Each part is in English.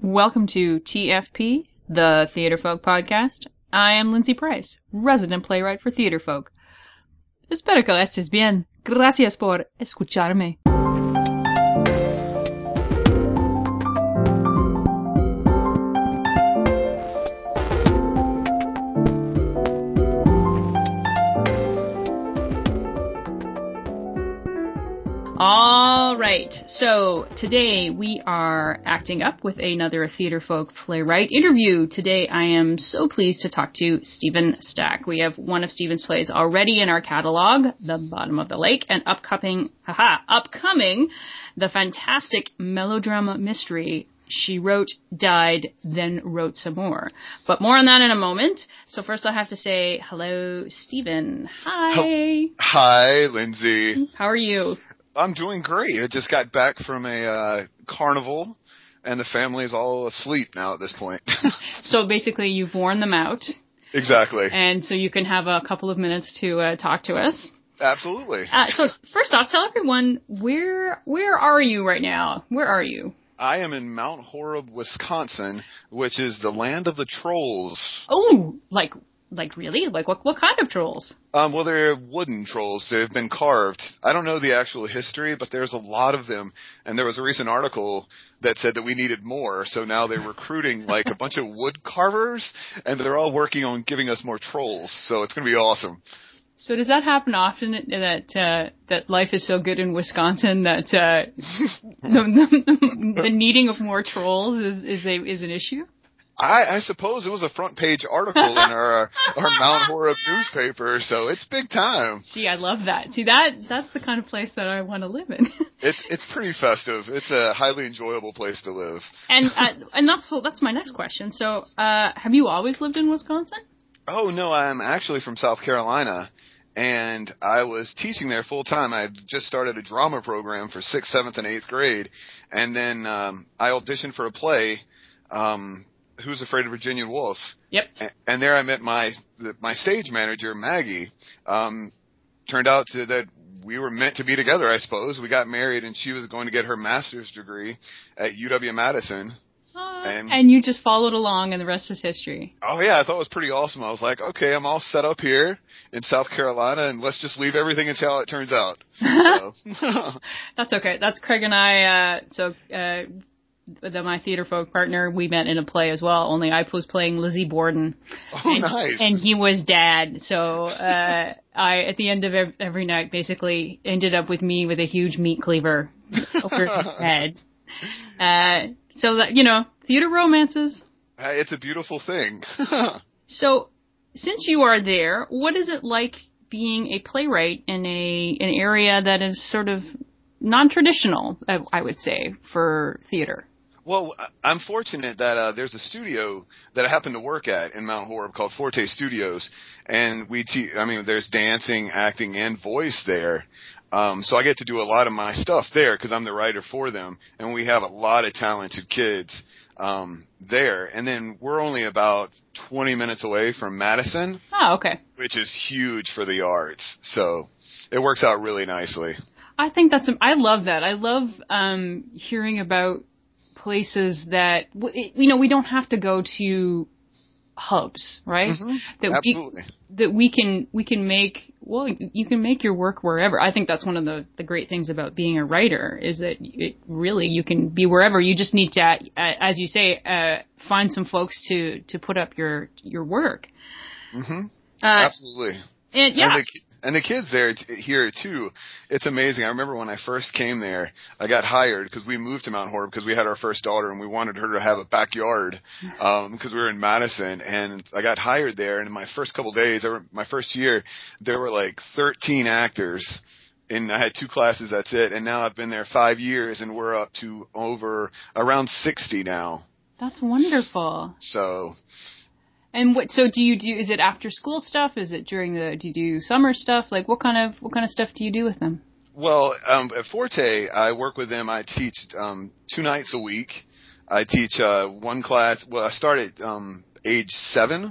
Welcome to TFP, the Theater Folk Podcast. I am Lindsay Price, resident playwright for Theater Folk. Espero que estés bien. Gracias por escucharme. All right, so today we are acting up with another Theater Folk playwright interview. Today I am so pleased to talk to Stephen Stack. We have one of Stephen's plays already in our catalog, The Bottom of the Lake, and upcoming, the fantastic melodrama mystery, She Wrote, Died, Then Wrote Some More. But more on that in a moment. So first I have to say hello, Stephen. Hi. Hi, Lindsay. How are you? I'm doing great. I just got back from a carnival, and the family is all asleep now at this point. So basically you've worn them out. Exactly. And so you can have a couple of minutes to talk to us. Absolutely. So first off, tell everyone, where are you right now? Where are you? I am in Mount Horeb, Wisconsin, which is the land of the trolls. Oh, like really? Like what kind of trolls? Well, they're wooden trolls. They've been carved. I don't know the actual history, but there's a lot of them. And there was a recent article that said that we needed more. So now they're recruiting like a bunch of wood carvers, and they're all working on giving us more trolls. So it's going to be awesome. So does that happen often that life is so good in Wisconsin that the needing of more trolls is an issue? I suppose it was a front page article in our Mount Horeb newspaper, so it's big time. Gee, I love that. See, that's the kind of place that I want to live in. It's pretty festive. It's a highly enjoyable place to live. And that's my next question. So, have you always lived in Wisconsin? Oh no, I'm actually from South Carolina, and I was teaching there full time. I just started a drama program for 6th, 7th, and 8th grade, and then I auditioned for a play. Who's Afraid of Virginia Woolf? Yep. And there I met my stage manager, Maggie. Turned out that we were meant to be together, I suppose. We got married, and she was going to get her master's degree at UW-Madison. And you just followed along, and the rest is history. Oh, yeah, I thought it was pretty awesome. I was like, okay, I'm all set up here in South Carolina, and let's just leave everything and see how it turns out. So. That's okay. That's Craig and I. My Theater Folk partner, we met in a play as well, only I was playing Lizzie Borden. Oh, nice. And he was Dad. So I, at the end of every night, basically ended up with me with a huge meat cleaver over his head. So that, theater romances. It's a beautiful thing. So, since you are there, what is it like being a playwright in an area that is sort of non-traditional, I would say, for theater? Well, I'm fortunate that there's a studio that I happen to work at in Mount Horeb called Forte Studios, and there's dancing, acting, and voice there. So I get to do a lot of my stuff there because I'm the writer for them, and we have a lot of talented kids there. And then we're only about 20 minutes away from Madison. Oh, okay. Which is huge for the arts. So it works out really nicely. I think I love that. I love hearing about places that, we don't have to go to hubs, right? Mm-hmm. Absolutely. We can make, you can make your work wherever. I think that's one of the great things about being a writer is that you can be wherever. You just need to, as you say, find some folks to put up your work. Mm-hmm. Absolutely. And yeah. And the kids there here too, it's amazing. I remember when I first came there, I got hired because we moved to Mount Horeb because we had our first daughter and we wanted her to have a backyard because we were in Madison. And I got hired there, and in my first couple of days, my first year, there were like 13 actors. And I had 2 classes, that's it. And now I've been there 5 years, and we're up to around 60 now. That's wonderful. So. And so do you do, is it after school stuff? Is it do you do summer stuff? Like what kind of stuff do you do with them? Well, at Forte, I work with them. I teach 2 nights a week. I teach one class. Well, I start at age 7,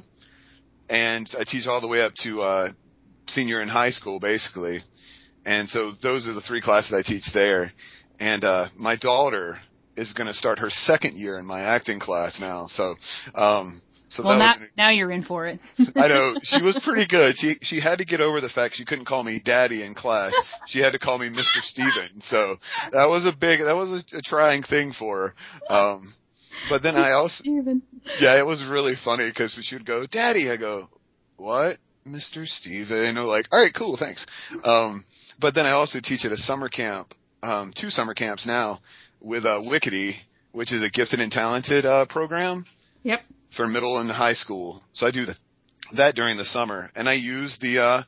and I teach all the way up to senior in high school, basically. And so those are the 3 classes I teach there. And my daughter is going to start her second year in my acting class now. So, well, now you're in for it. I know. She was pretty good. She had to get over the fact she couldn't call me daddy in class. She had to call me Mr. Steven. So that was a trying thing for her. But then I also, yeah, it was really funny because she would go, "Daddy," I go, "What, Mr. Steven?" I'm like, "All right, cool, thanks." But then I also teach at a summer camp, 2 summer camps now with Wickedy, which is a gifted and talented program. Yep. For middle and high school. So I do that during the summer, and I use the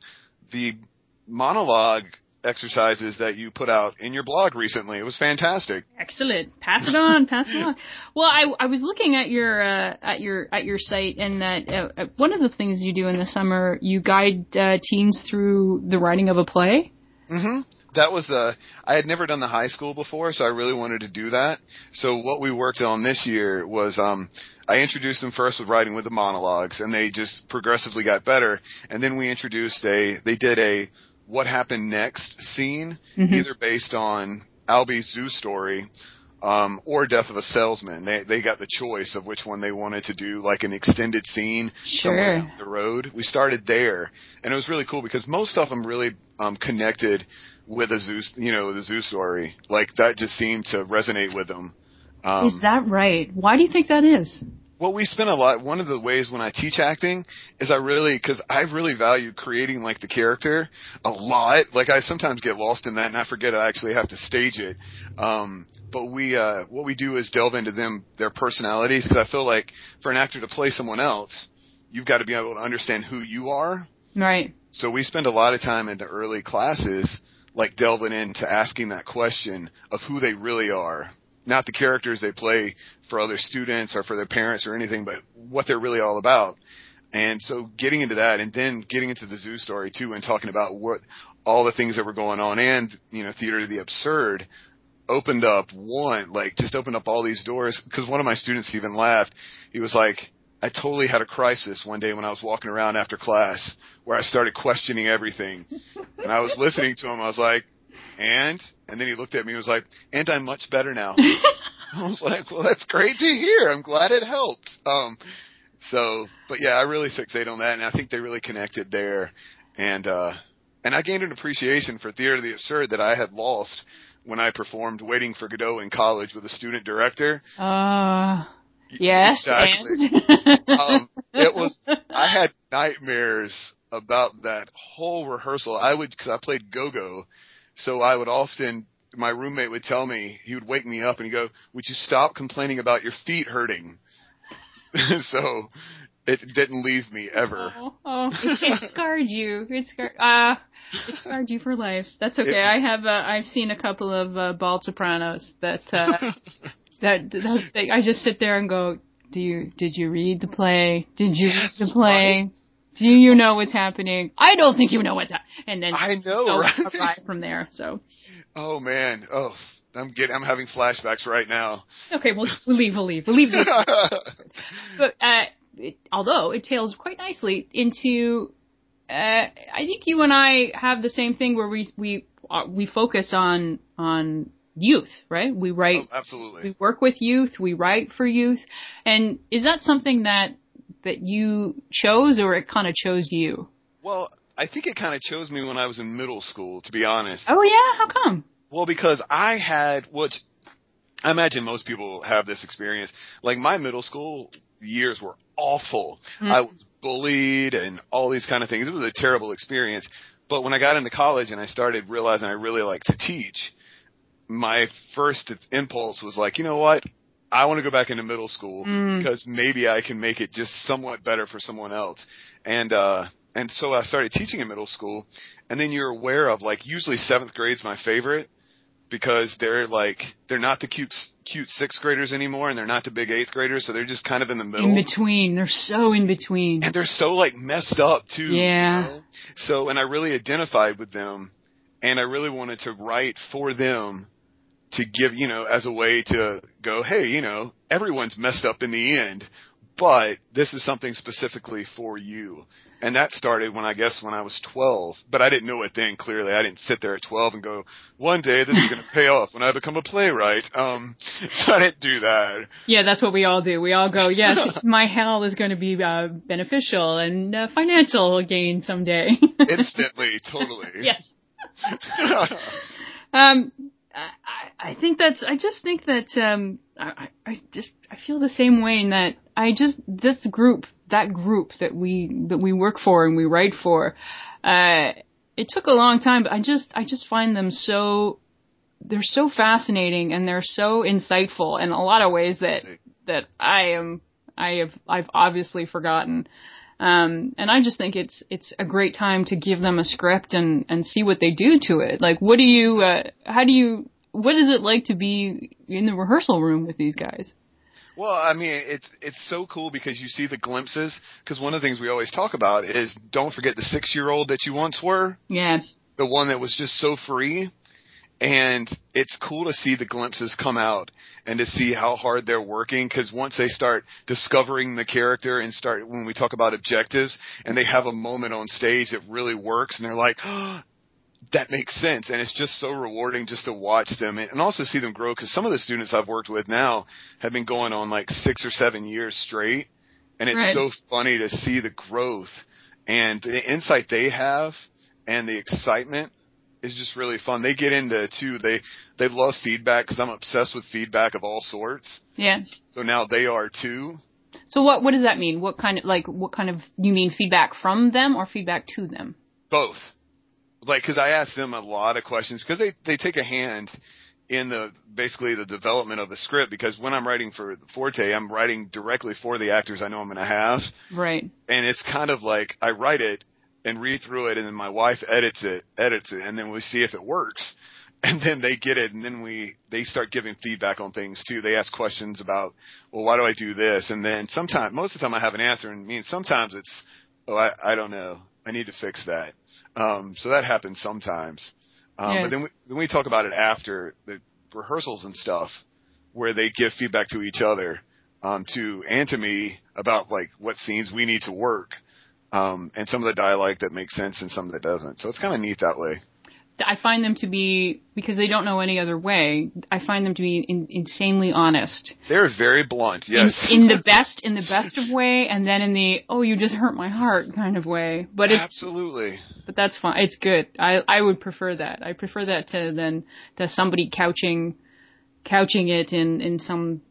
monologue exercises that you put out in your blog recently. It was fantastic. Excellent. Pass it on. Well, I was looking at your site, and that one of the things you do in the summer, you guide teens through the writing of a play. Mm-hmm. That was I had never done the high school before, so I really wanted to do that. So what we worked on this year was I introduced them first with writing with the monologues, and they just progressively got better. And then we introduced they did a what happened next scene, either based on Albie's zoo story or Death of a Salesman. They got the choice of which one they wanted to do, like an extended scene somewhere down the road. We started there, and it was really cool because most of them really connected with a zoo, the zoo story. Like that just seemed to resonate with them. Is that right? Why do you think that is? Well, we spend a lot. One of the ways when I teach acting is because I really value creating like the character a lot. Like I sometimes get lost in that and I forget I actually have to stage it. But what we do is delve into their personalities, because I feel like for an actor to play someone else, you've got to be able to understand who you are. Right. So we spend a lot of time in the early classes, like delving into asking that question of who they really are. Not the characters they play for other students or for their parents or anything, but what they're really all about. And so getting into that, and then getting into the zoo story too, and talking about what all the things that were going on, and Theater of the Absurd opened up all these doors. Because one of my students even laughed. He was like, I totally had a crisis one day when I was walking around after class where I started questioning everything. And I was listening to him. I was like, and then he looked at me and was like, and I'm much better now. I was like, well, that's great to hear. I'm glad it helped. But yeah, I really fixate on that, and I think they really connected there. And I gained an appreciation for Theater of the Absurd that I had lost when I performed Waiting for Godot in college with a student director. Yes. Exactly. I had nightmares about that whole rehearsal. Because I played go-go, so I would often, my roommate would tell me, he would wake me up and he'd go, would you stop complaining about your feet hurting? So it didn't leave me ever. It scarred you. It scarred you for life. That's okay. I've seen a couple of bald sopranos that I just sit there and go, did you read the play? Did you read the play? Right. Do you know what's happening? I don't think you know what's happening. And then I know, right from there. So. Oh man. Oh, I'm having flashbacks right now. Okay, we'll leave. But although it tails quite nicely into, I think you and I have the same thing where we focus on youth, right? We write. Oh, absolutely. We work with youth. We write for youth. And is that something that you chose, or it kind of chose you? Well, I think it kind of chose me when I was in middle school, to be honest. Oh yeah? How come? Well, because I imagine most people have this experience. Like my middle school years were awful. I was bullied and all these kind of things. It was a terrible experience. But when I got into college and I started realizing I really like to teach, my first impulse was like, you know what? I want to go back into middle school because maybe I can make it just somewhat better for someone else. And so I started teaching in middle school, and then you're aware of, like, usually 7th grade's my favorite because they're not the cute 6th graders anymore, and they're not the big 8th graders, so they're just kind of in the middle. In between. They're so in between. And they're so, like, messed up, too. Yeah. You know? So, and I really identified with them, and I really wanted to write for them to give, as a way to go, hey, everyone's messed up in the end, but this is something specifically for you. And that started when I was 12, but I didn't know it then, clearly. I didn't sit there at 12 and go, one day this is going to pay off when I become a playwright. So I didn't do that. Yeah, that's what we all do. We all go, yes, my hell is going to be beneficial and financial gain someday. Instantly, totally. Yes. I think I just think that, I feel the same way in that that group that we work for and we write for, it took a long time, but I just find them they're so fascinating and they're so insightful in a lot of ways that I've obviously forgotten. And I just think it's a great time to give them a script and see what they do to it. Like, what is it like to be in the rehearsal room with these guys? Well, I mean, it's so cool because you see the glimpses, because one of the things we always talk about is don't forget the 6-year-old that you once were. Yeah. The one that was just so free. And it's cool to see the glimpses come out and to see how hard they're working, because once they start discovering the character and when we talk about objectives and they have a moment on stage that really works and they're like, oh, that makes sense. And it's just so rewarding just to watch them and also see them grow, because some of the students I've worked with now have been going on like 6 or 7 years straight. And it's so funny to see the growth and the insight they have and the excitement. Is just really fun. They get into too. They love feedback, because I'm obsessed with feedback of all sorts. Yeah. So now they are too. So what does that mean? What kind of you mean feedback from them or feedback to them? Both. Like, because I ask them a lot of questions, because they take a hand in basically the development of the script, because when I'm writing for Forte, I'm writing directly for the actors I know I'm going to have. Right. And it's kind of like I write it and read through it, and then my wife edits it, and then we see if it works. And then they get it, and then they start giving feedback on things too. They ask questions about, well, why do I do this? And then most of the time I have an answer, and sometimes it's, I don't know. I need to fix that. So that happens sometimes. But then we talk about it after the rehearsals and stuff, where they give feedback to each other, to me about like what scenes we need to work. And some of the dialogue that makes sense and some that doesn't. So it's kind of neat that way. I find them to be, because they don't know any other way, I find them to be insanely honest. They're very blunt, yes. In the best of way, and then in the, oh, you just hurt my heart kind of way. But absolutely. But that's fine. It's good. I would prefer that. I prefer that to somebody couching it in some,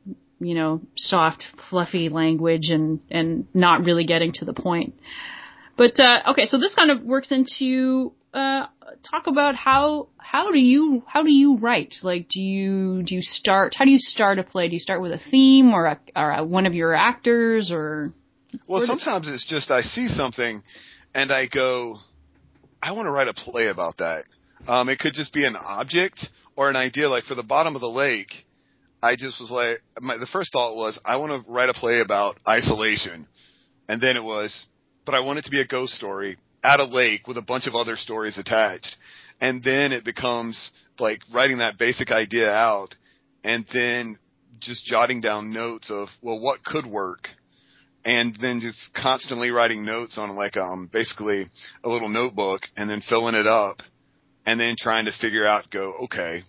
soft, fluffy language and not really getting to the point. But, okay, so this kind of works into, talk about how do you write? Like, how do you start a play? Do you start with a theme or one of your actors or? Well, sometimes it's just, I see something and I go, I want to write a play about that. It could just be an object or an idea. Like for the Bottom of the Lake, I just was like, the first thought was, I want to write a play about isolation. And then it was, but I want it to be a ghost story at a lake with a bunch of other stories attached. And then it becomes like writing that basic idea out and then just jotting down notes of, well, what could work? And then just constantly writing notes on like, basically a little notebook and then filling it up and then trying to figure out, okay,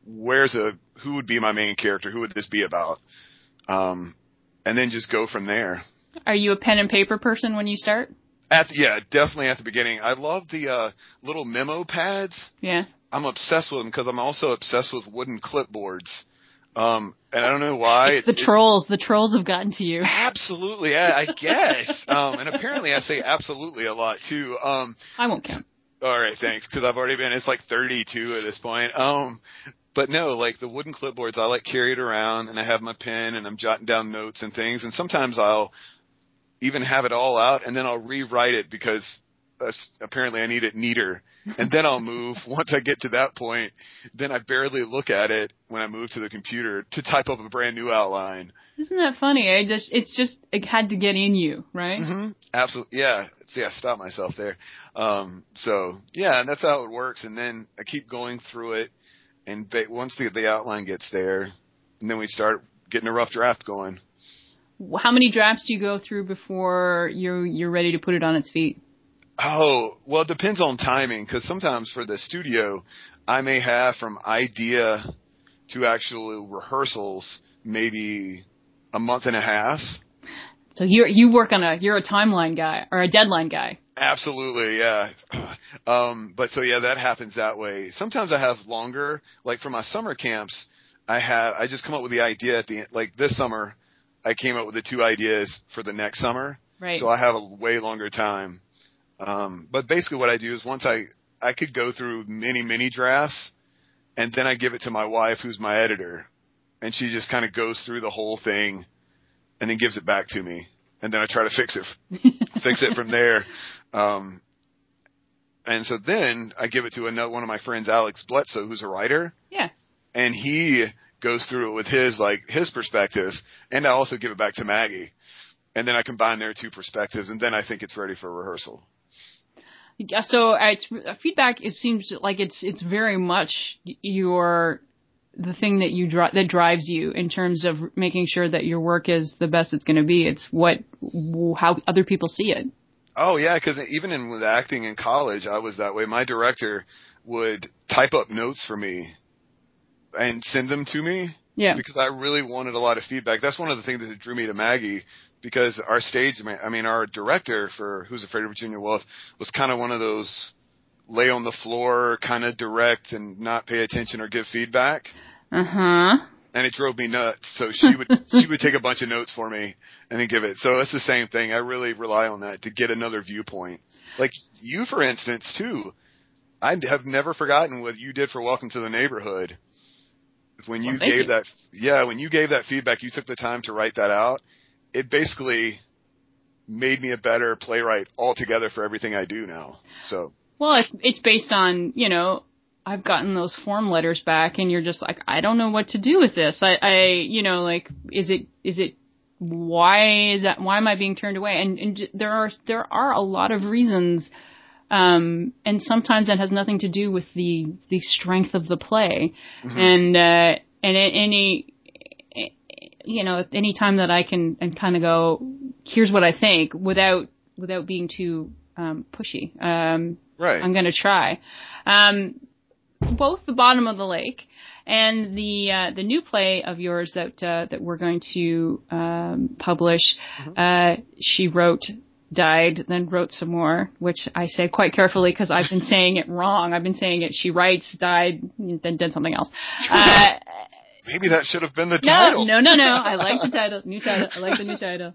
who would be my main character? Who would this be about? And then just go from there. Are you a pen and paper person when you start? Definitely at the beginning. I love the little memo pads. Yeah. I'm obsessed with them because I'm also obsessed with wooden clipboards. And I don't know why. It's the trolls. The trolls have gotten to you. Absolutely, I guess. And apparently I say absolutely a lot too. I won't count. All right, thanks, because I've already been, it's like 32 at this point. But no, like the wooden clipboards, I like carry it around and I have my pen and I'm jotting down notes and things. And sometimes I'll even have it all out and then I'll rewrite it because apparently I need it neater. And then I'll move. Once I get to that point, then I barely look at it when I move to the computer to type up a brand new outline. Isn't that funny? It had to get in you, right? Mm-hmm. Absolutely. Yeah. See, I stopped myself there. So yeah, and that's how it works. And then I keep going through it. And once the outline gets there, and then we start getting a rough draft going. How many drafts do you go through before you're ready to put it on its feet? Oh, well, it depends on timing, because sometimes for the studio, I may have from idea to actual rehearsals maybe a month and a half. So you're a timeline guy or a deadline guy. Absolutely, yeah. But so yeah, that happens that way. Sometimes I have longer, like for my summer camps, I just come up with the idea at the end. Like this summer, I came up with the 2 ideas for the next summer. Right. So I have a way longer time. But basically what I do is once I could go through many drafts, and then I give it to my wife, who's my editor, and she just kind of goes through the whole thing and then gives it back to me. And then I try to fix it from there. And so then I give it to one of my friends, Alex Bledsoe, who's a writer. Yeah. And he goes through it with his perspective, and I also give it back to Maggie. And then I combine their 2 perspectives, and then I think it's ready for rehearsal. Yeah, so feedback, it seems like it's very much the thing that that drives you in terms of making sure that your work is the best it's going to be. It's how other people see it. Oh yeah, because even with acting in college, I was that way. My director would type up notes for me and send them to me. Yeah. Because I really wanted a lot of feedback. That's one of the things that drew me to Maggie, because our director for Who's Afraid of Virginia Woolf was kind of one of those lay on the floor, kind of direct and not pay attention or give feedback. Uh-huh. And it drove me nuts. So she would take a bunch of notes for me and then give it. So it's the same thing. I really rely on that to get another viewpoint. Like you, for instance, too. I have never forgotten what you did for Welcome to the Neighborhood. When you gave that feedback, you took the time to write that out. It basically made me a better playwright altogether for everything I do now. So. Well, it's based on, I've gotten those form letters back, and you're just like, I don't know what to do with this. Why am I being turned away? And there are a lot of reasons. And sometimes that has nothing to do with the strength of the play. Mm-hmm. Any time that I can and kind of go, here's what I think without being too, pushy. Right. I'm going to try. Both The Bottom of the Lake and the new play of yours that we're going to, publish, mm-hmm. She wrote, died, then wrote some more, which I say quite carefully because I've been saying it wrong. I've been saying it, she writes, died, then did something else. Maybe that should have been the title. No. I like the title. New title. I like the new title.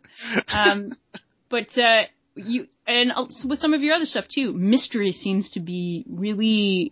But with some of your other stuff too, mystery seems to be really,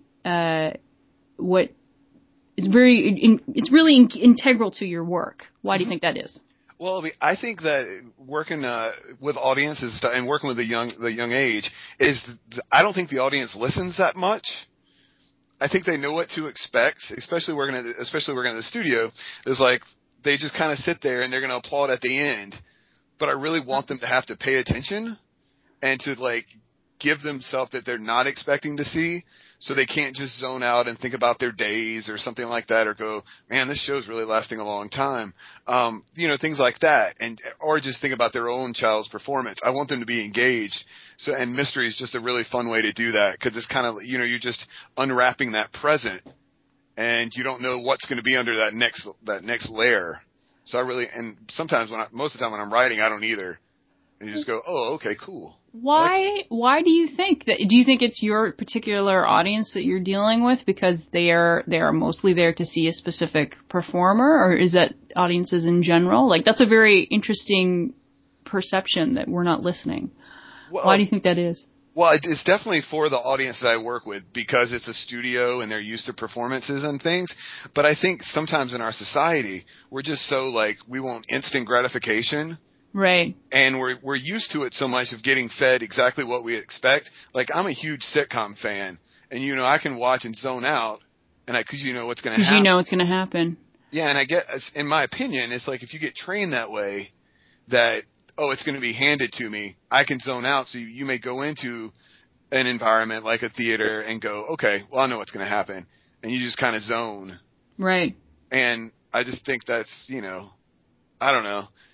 what is it's really integral to your work. Why do you think that is? Well, I think that working with audiences and working with the young age I don't think the audience listens that much. I think they know what to expect, especially working at the studio. Is like they just kind of sit there and they're going to applaud at the end. But I really want them to have to pay attention and to like give themselves that they're not expecting to see, so they can't just zone out and think about their days or something like that, or go, man, this show's really lasting a long time. Things like that, or just think about their own child's performance. I want them to be engaged. So, and mystery is just a really fun way to do that, because it's kind of, you're just unwrapping that present, and you don't know what's going to be under that next layer. So and sometimes most of the time when I'm writing, I don't either. And you just go, oh, okay, cool. Why do you think that? Do you think it's your particular audience that you're dealing with because they are mostly there to see a specific performer, or is that audiences in general? Like, that's a very interesting perception that we're not listening. Well, why do you think that is? Well, it's definitely for the audience that I work with, because it's a studio and they're used to performances and things. But I think sometimes in our society, we're just so we want instant gratification. Right. And we're used to it so much of getting fed exactly what we expect. Like, I'm a huge sitcom fan, and I can watch and zone out, and because you know what's going to happen. Because you know what's going to happen. Yeah, and I get, in my opinion, it's like if you get trained that way, that it's going to be handed to me, I can zone out. So you may go into an environment like a theater and go, okay, well, I know what's going to happen, and you just kind of zone. Right. And I just think that's I don't know.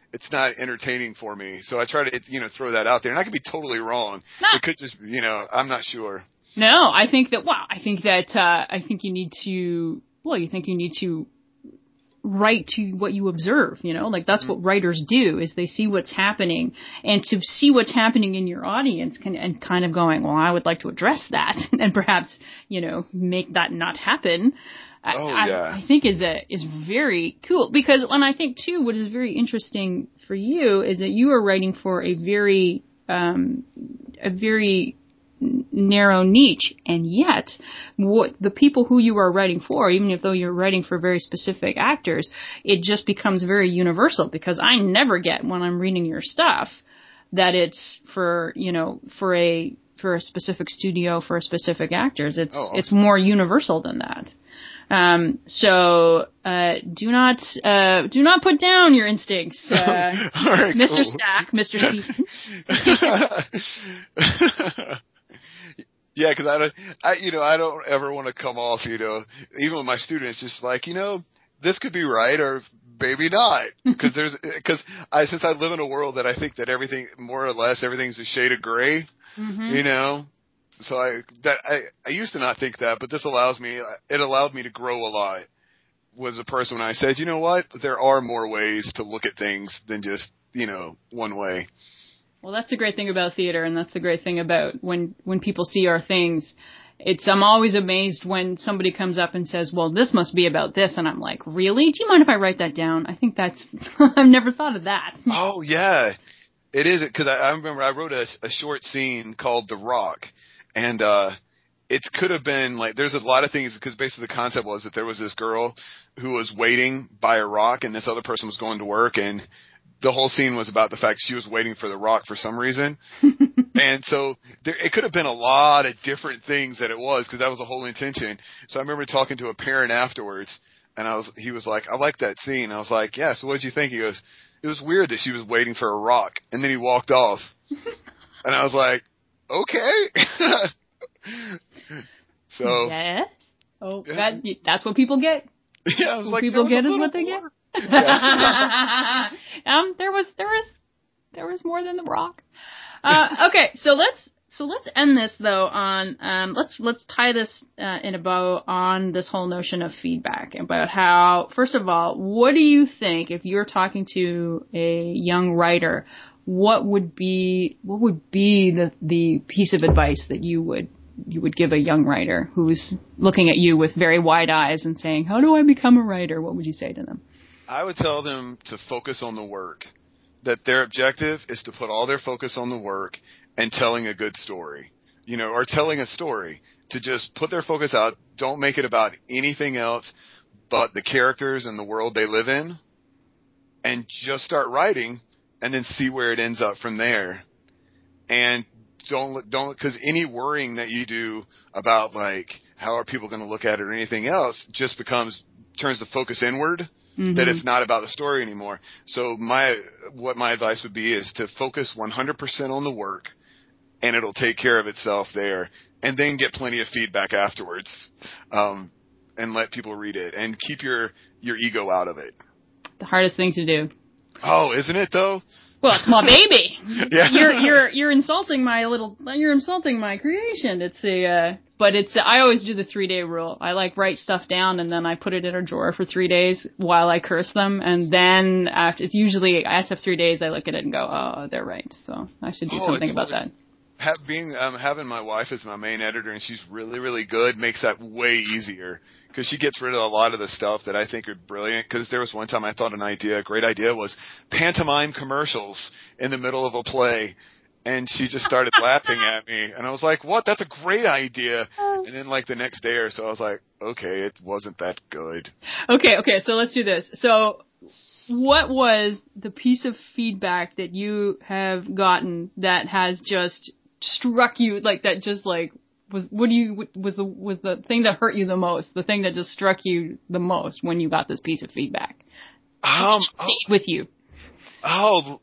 it's not entertaining for me. So I try to, throw that out there. And I could be totally wrong. No. It could just, I'm not sure. No, I think you need to write to what you observe, like that's what writers do, is they see what's happening, and to see what's happening in your audience and kind of going, well, I would like to address that and perhaps, make that not happen. I think is very cool, because when I think too, what is very interesting for you is that you are writing for a very narrow niche, and yet what the people who you are writing for, even if though you're writing for very specific actors, it just becomes very universal, because I never get, when I'm reading your stuff, that it's for a specific studio, for a specific actors. It's more universal than that. So do not put down your instincts, right, Mr. cool. Stack, Mr. Stephen. Yeah, because I don't ever want to come off, even with my students, just like, this could be right or maybe not, because since I live in a world that I think that everything, more or less, everything's a shade of gray, So I used to not think that, but it allowed me to grow a lot. Was a person when I said, you know what, there are more ways to look at things than just, one way. Well, that's the great thing about theater, and that's the great thing about when people see our things. I'm always amazed when somebody comes up and says, well, this must be about this, and I'm like, really? Do you mind if I write that down? I think I've never thought of that. Oh, yeah. It is, because I remember I wrote a short scene called The Rock, and it could have been like, there's a lot of things, because basically the concept was that there was this girl who was waiting by a rock, and this other person was going to work, and the whole scene was about the fact she was waiting for the rock for some reason. And so it could have been a lot of different things that it was, because that was the whole intention. So I remember talking to a parent afterwards, and he was like, I like that scene. I was like, yeah, so what did you think? He goes, it was weird that she was waiting for a rock. And then he walked off. And I was like, okay. So. Yes. Oh, yeah. That's what people get. Yeah, I was like, people get is what they get. Yeah. There was more than the rock. Okay, so let's end this though on let's tie this in a bow on this whole notion of feedback, about how, first of all, what do you think, if you're talking to a young writer, what would be the piece of advice that you would give a young writer who's looking at you with very wide eyes and saying, how do I become a writer? What would you say to them? I would tell them to focus on the work, that their objective is to put all their focus on the work and telling a good story, or telling a story, to just put their focus out. Don't make it about anything else but the characters and the world they live in, and just start writing and then see where it ends up from there. And don't, because any worrying that you do about like, how are people going to look at it or anything else just turns the focus inward. Mm-hmm. That it's not about the story anymore. So what my advice would be is to focus 100% on the work, and it'll take care of itself there, and then get plenty of feedback afterwards, and let people read it, and keep your ego out of it. The hardest thing to do. Oh, isn't it though? Well, it's my baby. Yeah. You're insulting my creation. I always do the 3-day rule. I write stuff down, and then I put it in a drawer for 3 days while I curse them, and then after 3 days I look at it and go, oh, they're right. So I should do something about that. Having my wife as my main editor, and she's really, really good, makes that way easier, because she gets rid of a lot of the stuff that I think are brilliant. Because there was one time I thought a great idea was pantomime commercials in the middle of a play, and she just started laughing at me, and I was like, what? That's a great idea. And then the next day or so, I was like, okay, it wasn't that good. Okay, so let's do this. So what was the piece of feedback that you have gotten that has just struck you, was the thing that hurt you the most, the thing that just struck you the most when you got this piece of feedback? Stayed with you. Well,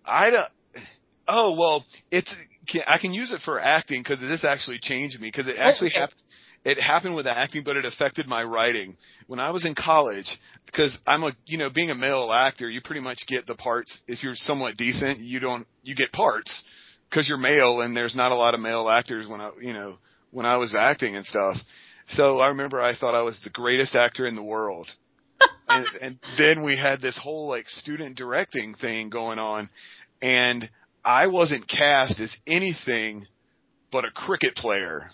I can use it for acting, because this actually changed me, because it actually it happened with acting, but it affected my writing. When I was in college, because being a male actor, you pretty much get the parts. If you're somewhat decent, you get parts because you're male, and there's not a lot of male actors when I was acting and stuff. So I remember I thought I was the greatest actor in the world. and then we had this whole like student directing thing going on, and I wasn't cast as anything but a cricket player.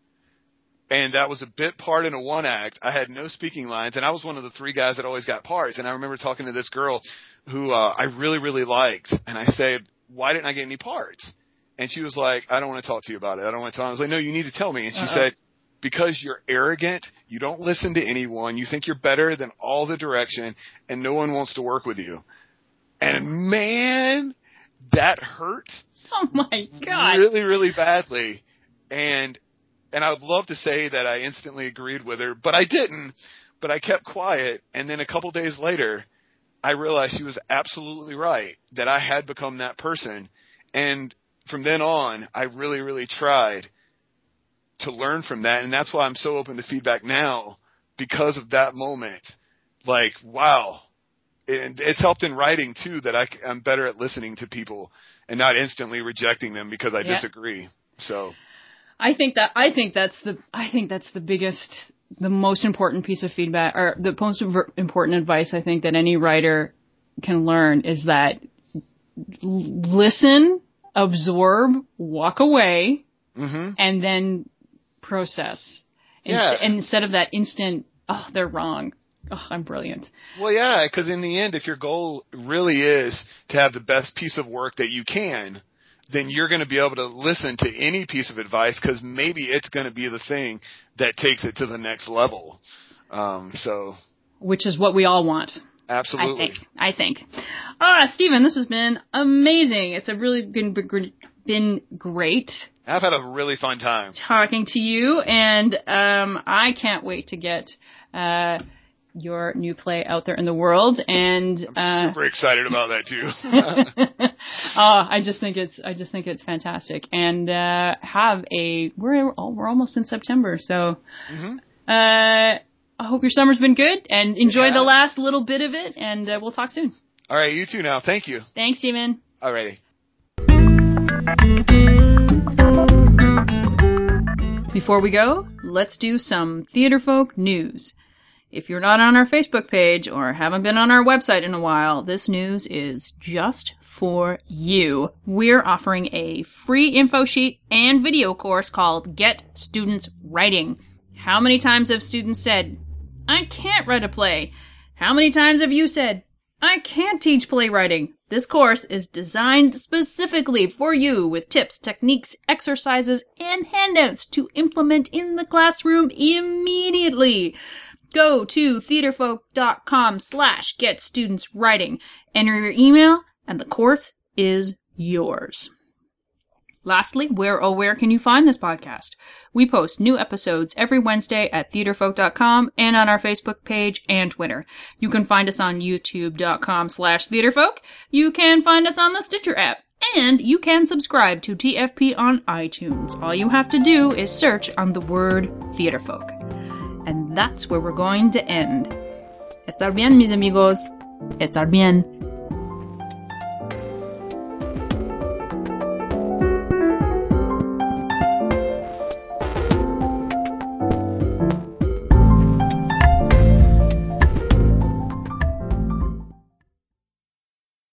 And that was a bit part in a one act. I had no speaking lines, and I was one of the 3 guys that always got parts. And I remember talking to this girl who I really, really liked, and I said, why didn't I get any parts? And she was like, I don't want to talk to you about it. I don't want to tell you. I was like, no, you need to tell me. And she said, because you're arrogant, you don't listen to anyone, you think you're better than all the direction, and no one wants to work with you. And man, that hurt. Oh my God. Really, really badly. And I would love to say that I instantly agreed with her, but I didn't. But I kept quiet, and then a couple days later, I realized she was absolutely right, that I had become that person. And from then on, I really, really tried to learn from that, and that's why I'm so open to feedback now, because of that moment. Like, wow. And it's helped in writing, too, that I'm better at listening to people and not instantly rejecting them because I disagree. So I think that's the biggest, the most important piece of feedback, or the most important advice I think that any writer can learn is that listen, absorb, walk away, and then process. Instead of that instant, oh, they're wrong. Oh, I'm brilliant. Well, yeah, because in the end, if your goal really is to have the best piece of work that you can, then you're going to be able to listen to any piece of advice because maybe it's going to be the thing that takes it to the next level. Which is what we all want. Absolutely. I think. Stephen, this has been amazing. It's really been great. I've had a really fun time talking to you, and I can't wait to get your new play out there in the world. And I'm super excited about that too. I just think it's fantastic. And we're almost in September, so I hope your summer's been good, and enjoy the last little bit of it. And we'll talk soon. All right, you too. Now, thank you. Thanks, Stephen. All righty. Before we go, let's do some Theater Folk news. If you're not on our Facebook page or haven't been on our website in a while, this news is just for you. We're offering a free info sheet and video course called Get Students Writing. How many times have students said, I can't write a play? How many times have you said, I can't teach playwriting? This course is designed specifically for you with tips, techniques, exercises, and handouts to implement in the classroom immediately. Go to theaterfolk.com/getstudentswriting. Enter your email, and the course is yours. Lastly, where can you find this podcast? We post new episodes every Wednesday at theaterfolk.com and on our Facebook page and Twitter. You can find us on youtube.com/theaterfolk. You can find us on the Stitcher app. And you can subscribe to TFP on iTunes. All you have to do is search on the word Theaterfolk. And that's where we're going to end. Estar bien, mis amigos. Estar bien.